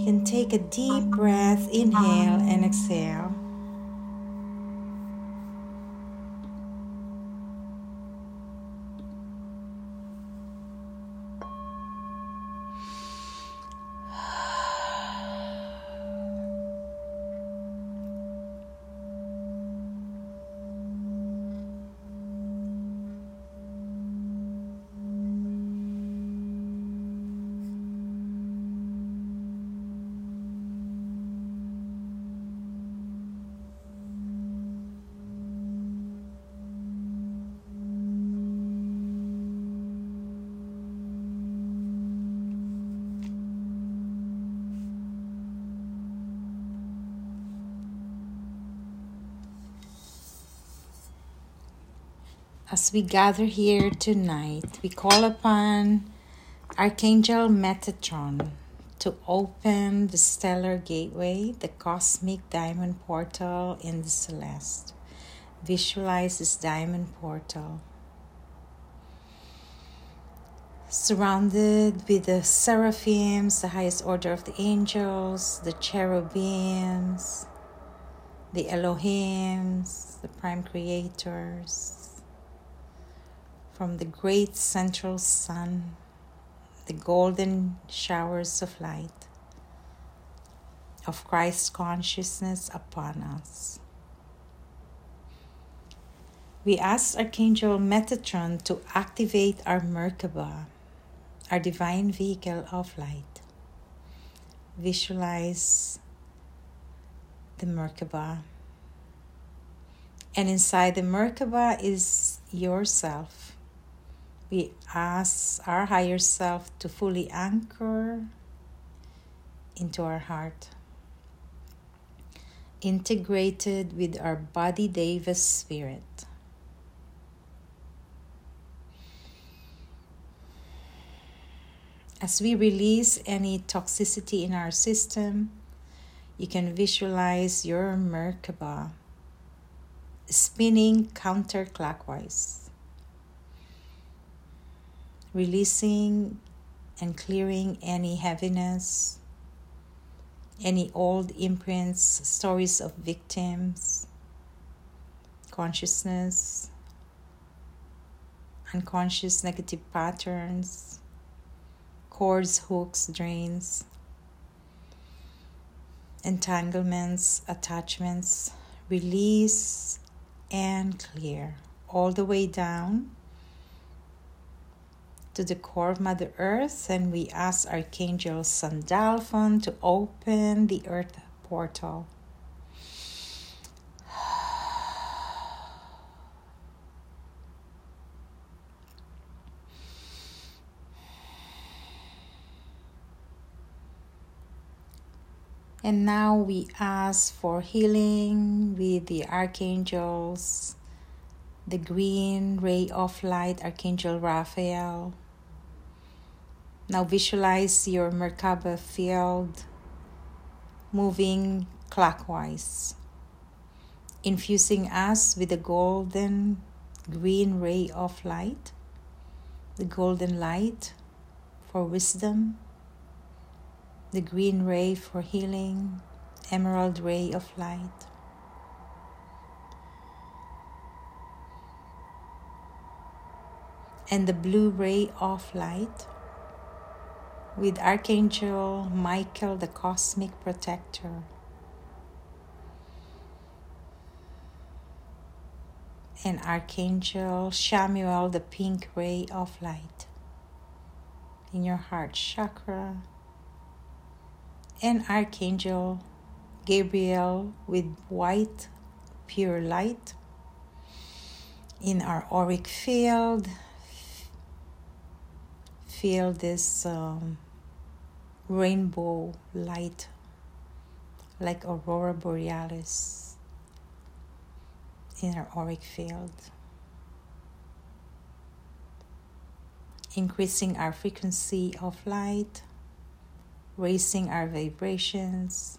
can take a deep breath, inhale and exhale. As we gather here tonight, we call upon Archangel Metatron to open the stellar gateway, the cosmic diamond portal in the celeste. Visualize this diamond portal, surrounded with the seraphims, the highest order of the angels, the cherubims, the Elohims, the prime creators. From the great central sun, the golden showers of light of Christ consciousness upon us. We ask Archangel Metatron to activate our Merkaba, our divine vehicle of light. Visualize the Merkaba. And inside the Merkaba is yourself. We ask our higher self to fully anchor into our heart, integrated with our body Deva spirit. As we release any toxicity in our system, you can visualize your Merkaba spinning counterclockwise, releasing and clearing any heaviness, any old imprints, stories of victims, consciousness, unconscious negative patterns, cords, hooks, drains, entanglements, attachments. Release and clear all the way down to the core of Mother Earth, and we ask Archangel Sandalphon to open the Earth portal. And now we ask for healing with the archangels, the green ray of light, Archangel Raphael. Now visualize your Merkaba field moving clockwise, infusing us with the golden green ray of light, the golden light for wisdom, the green ray for healing, emerald ray of light. And the blue ray of light with Archangel Michael, the cosmic protector. And Archangel Chamuel, the pink ray of light in your heart chakra. And Archangel Gabriel with white pure light in our auric field. Feel this rainbow light like aurora borealis in our auric field, increasing our frequency of light, raising our vibrations.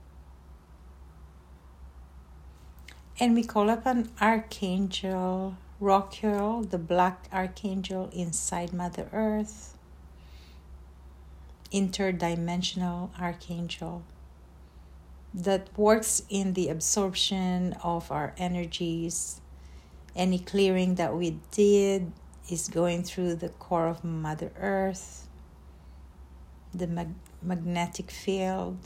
And we call upon Archangel Rockhill, the Black Archangel inside Mother Earth, interdimensional archangel that works in the absorption of our energies. Any clearing that we did is going through the core of Mother Earth, the magnetic field.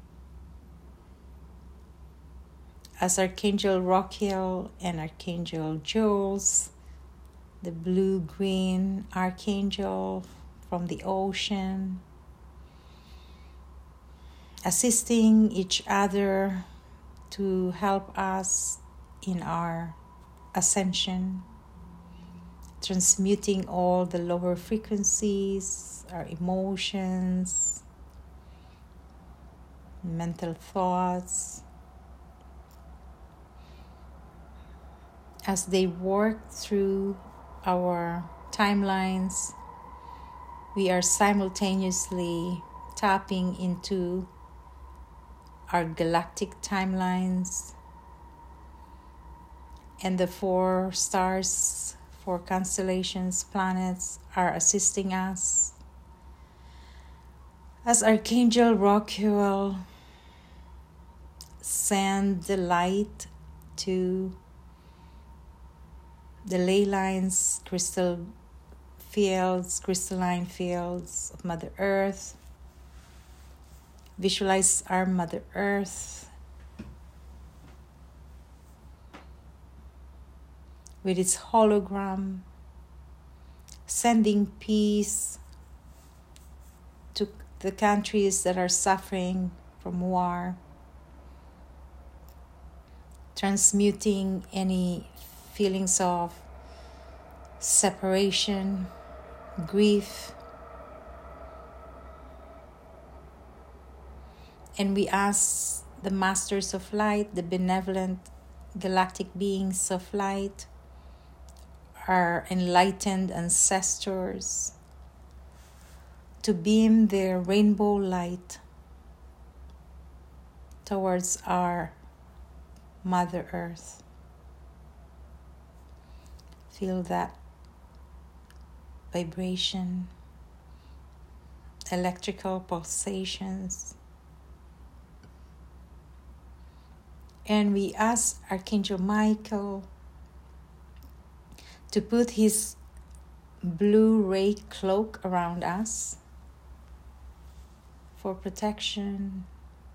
As Archangel Rockhill and Archangel Jules, the blue-green archangel from the ocean, assisting each other to help us in our ascension, transmuting all the lower frequencies, our emotions, mental thoughts, as they work through our timelines. We are simultaneously tapping into our galactic timelines, and the 4 stars, 4 constellations, planets are assisting us. As Archangel Rockhill send the light to the ley lines, crystalline fields of Mother Earth. Visualize our Mother Earth with its hologram, sending peace to the countries that are suffering from war, transmuting any feelings of separation, grief. And we ask the Masters of Light, the benevolent galactic beings of light, our enlightened ancestors, to beam their rainbow light towards our Mother Earth. Feel that vibration, electrical pulsations. And we ask Archangel Michael to put his blue ray cloak around us for protection,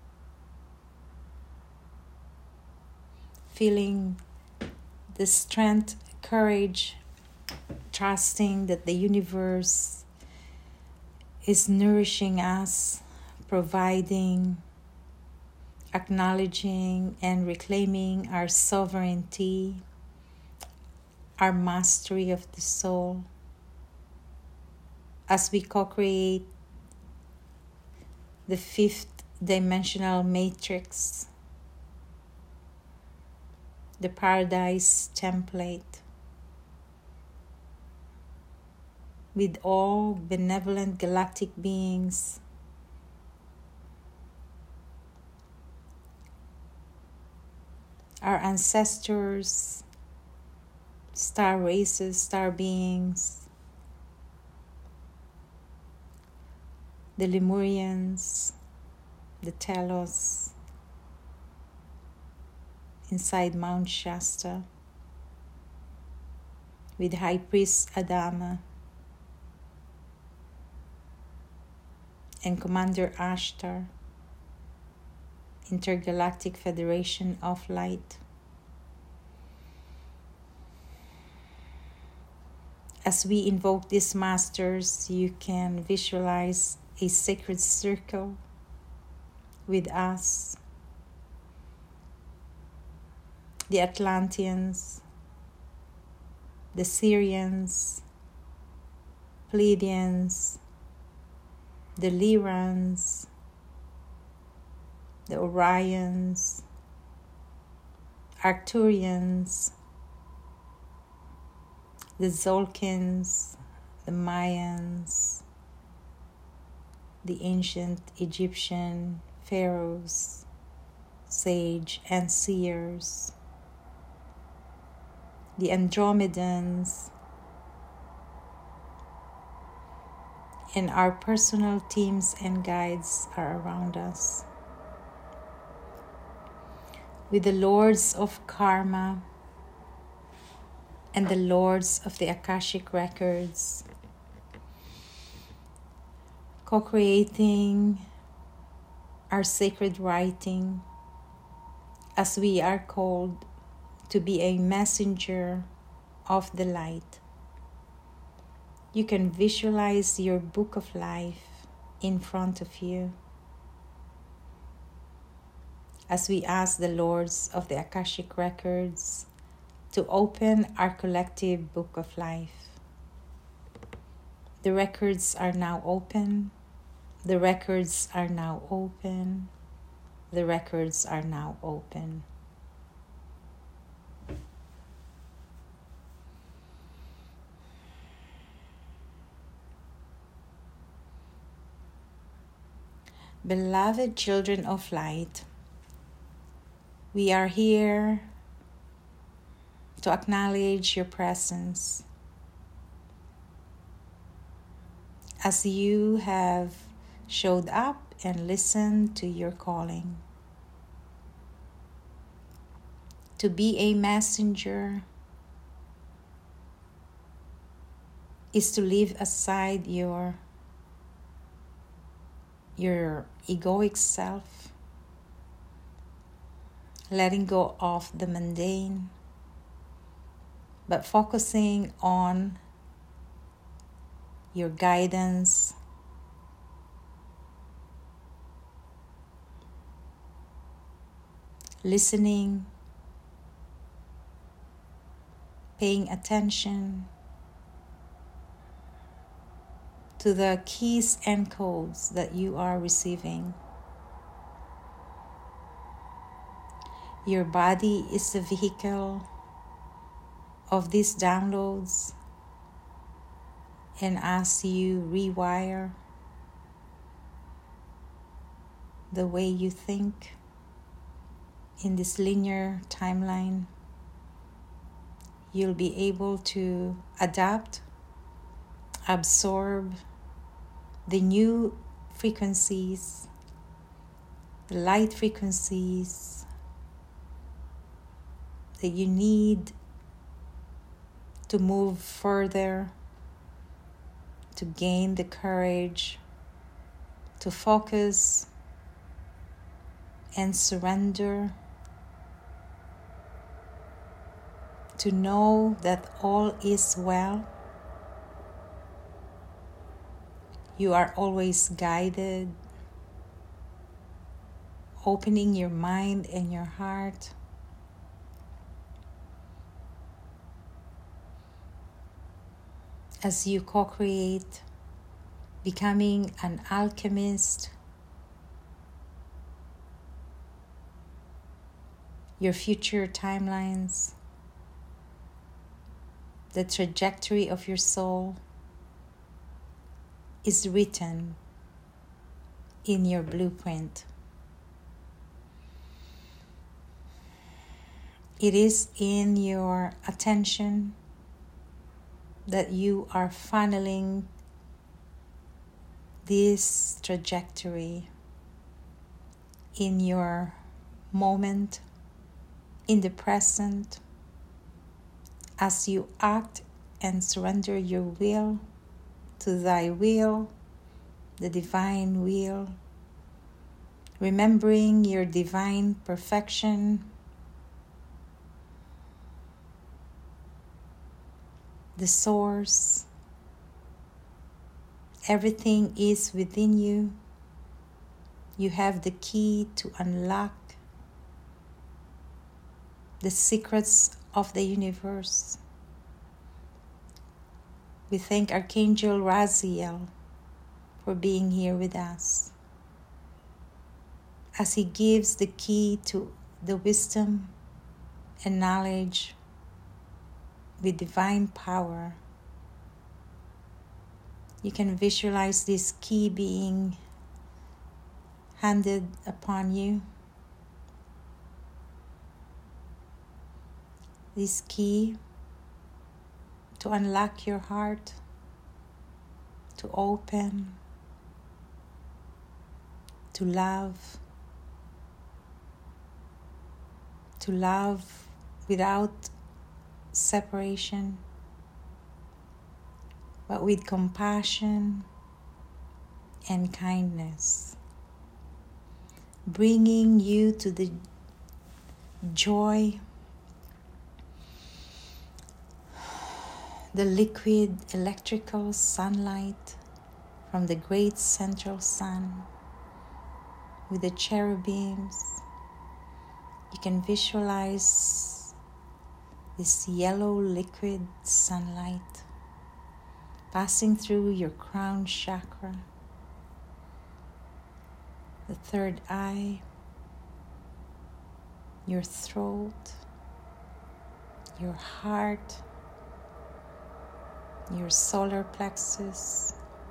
feeling the strength, courage, trusting that the universe is nourishing us, providing, acknowledging and reclaiming our sovereignty, our mastery of the soul, as we co-create the 5th dimensional matrix, the paradise template, with all benevolent galactic beings, our ancestors, star races, star beings, the Lemurians, the Telos, inside Mount Shasta, with High Priest Adama and Commander Ashtar, Intergalactic Federation of Light. As we invoke these masters, you can visualize a sacred circle with us, the Atlanteans, the Syrians, Pleiadians, the Lyrans, the Orions, Arcturians, the Zolkins, the Mayans, the ancient Egyptian pharaohs, sage and seers, the Andromedans, and our personal teams and guides are around us. With the lords of karma and the lords of the Akashic records, co-creating our sacred writing as we are called to be a messenger of the light. You can visualize your book of life in front of you as we ask the lords of the Akashic records to open our collective book of life. The records are now open. The records are now open. The records are now open. Beloved children of light, we are here to acknowledge your presence as you have showed up and listened to your calling. To be a messenger is to leave aside your egoic self, letting go of the mundane, but focusing on your guidance, listening, paying attention to the keys and codes that you are receiving. Your body is the vehicle of these downloads, and as you rewire the way you think in this linear timeline, you'll be able to adapt, absorb the new frequencies, the light frequencies that you need to move further, to gain the courage, to focus and surrender, to know that all is well. You are always guided, opening your mind and your heart as you co-create, becoming an alchemist. Your future timelines, the trajectory of your soul is written in your blueprint. It is in your attention that you are funneling this trajectory in your moment, in the present, as you act and surrender your will to thy will, the divine will, remembering your divine perfection, the source. Everything is within you. You have the key to unlock the secrets of the universe. We thank Archangel Raziel for being here with us, as he gives the key to the wisdom and knowledge with divine power. You can visualize this key being handed upon you. This key to unlock your heart, to open, to love without separation, but with compassion and kindness, bringing you to the joy, the liquid electrical sunlight from the great central sun with the cherubims. You can visualize this yellow liquid sunlight passing through your crown chakra, the third eye, your throat, your heart, your solar plexus,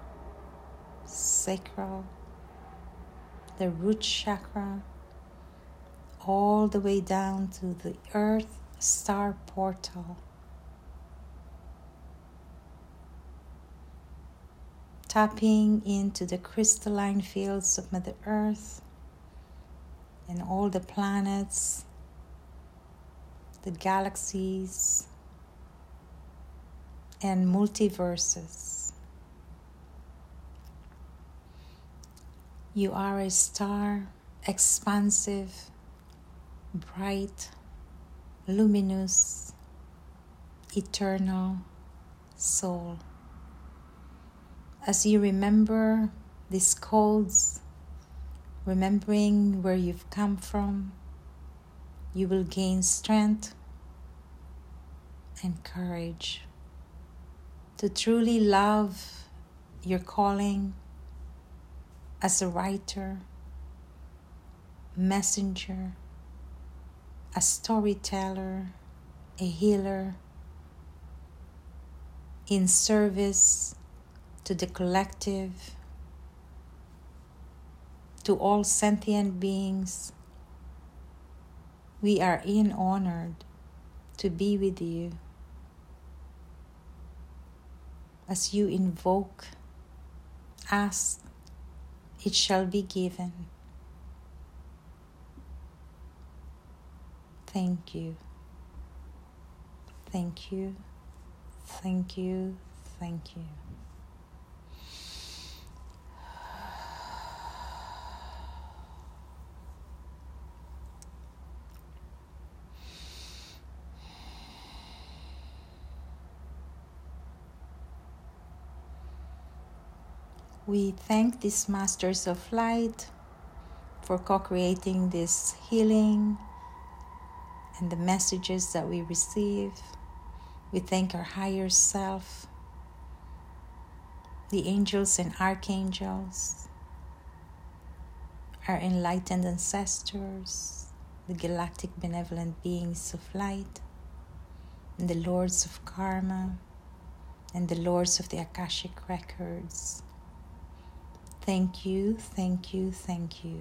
sacral, the root chakra, all the way down to the earth star portal. Tapping into the crystalline fields of Mother Earth and all the planets, the galaxies, and multiverses. You are a star, expansive, bright, luminous, eternal soul. As you remember these codes, remembering where you've come from, you will gain strength and courage to truly love your calling as a writer, messenger, a storyteller, a healer, in service to the collective, to all sentient beings. We are honored to be with you. As you invoke, ask, it shall be given. Thank you. Thank you. Thank you. Thank you. We thank these Masters of Light for co-creating this healing and the messages that we receive. We thank our higher self, the angels and archangels, our enlightened ancestors, the galactic benevolent beings of light, and the lords of karma, and the lords of the Akashic records. Thank you, thank you, thank you.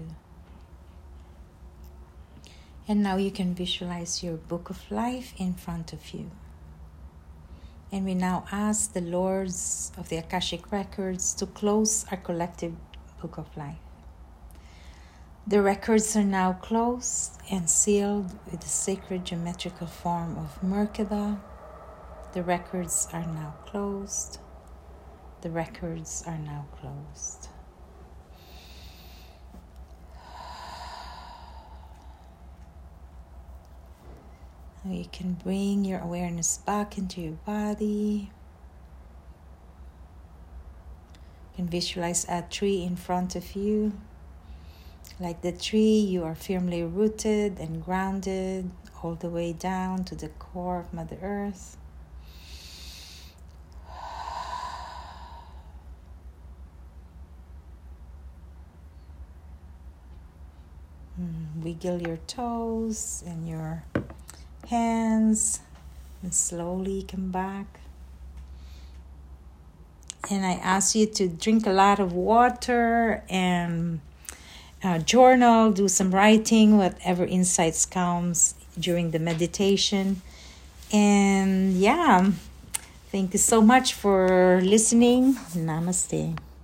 And now you can visualize your book of life in front of you. And we now ask the lords of the Akashic records to close our collective book of life. The records are now closed and sealed with the sacred geometrical form of Merkaba. The records are now closed. The records are now closed. Now you can bring your awareness back into your body. You can visualize a tree in front of you. Like the tree, you are firmly rooted and grounded all the way down to the core of Mother Earth. Wiggle your toes and your hands and slowly come back. And I ask you to drink a lot of water and journal, do some writing, whatever insights comes during the meditation. And Thank you so much for listening. Namaste.